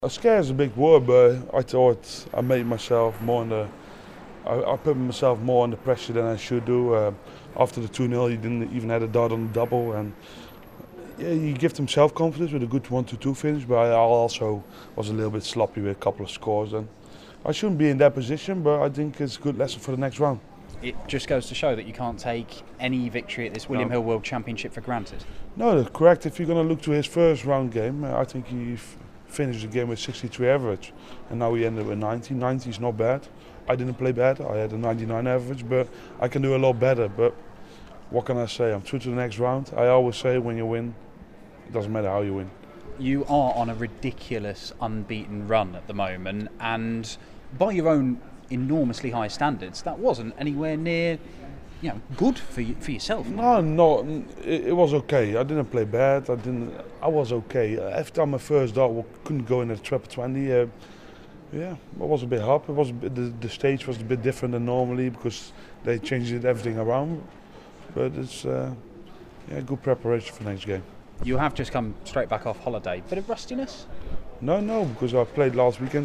Scared is a big word, but I thought I made myself more I put myself more under pressure than I should do. After the 2-0, he didn't even have a dart on the double, and yeah, he gave them self-confidence with a good 1-2 finish. But I also was a little bit sloppy with a couple of scores, and I shouldn't be in that position. But I think it's a good lesson for the next round. It just goes to show that you can't take any victory at this William Hill World Championship for granted. No, that's correct. If you're going to look to his first round game, I think he finished the game with 63 average, and now he ended with 90. 90 is not bad. I didn't play bad. I had a 99 average, but I can do a lot better. But what can I say? I'm through to the next round. I always say when you win, it doesn't matter how you win. You are on a ridiculous unbeaten run at the moment, and by your own enormously high standards, that wasn't anywhere near, good for yourself. No, it was okay. I didn't play bad. I was okay. After my first dart, we couldn't go in at treble 20. Yeah, it was a bit hard. It was the stage was a bit different than normally because they changed everything around. But it's good preparation for next game. You have just come straight back off holiday. Bit of rustiness? No, because I played last weekend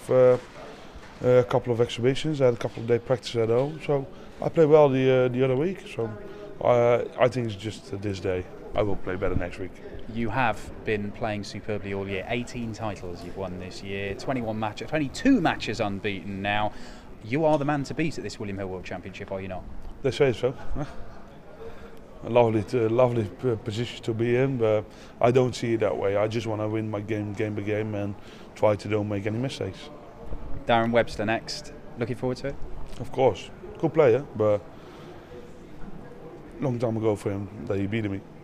a couple of exhibitions. I had a couple of day practice at home, so I played well the other week. So I think it's just this day. I will play better next week. You have been playing superbly all year. 18 titles you've won this year. 22 matches unbeaten now. You are the man to beat at this William Hill World Championship, are you not? They say so. A lovely position to be in, but I don't see it that way. I just want to win my game by game and try to don't make any mistakes. Darren Webster next. Looking forward to it? Of course. Good player, but long time ago for him that he beat me.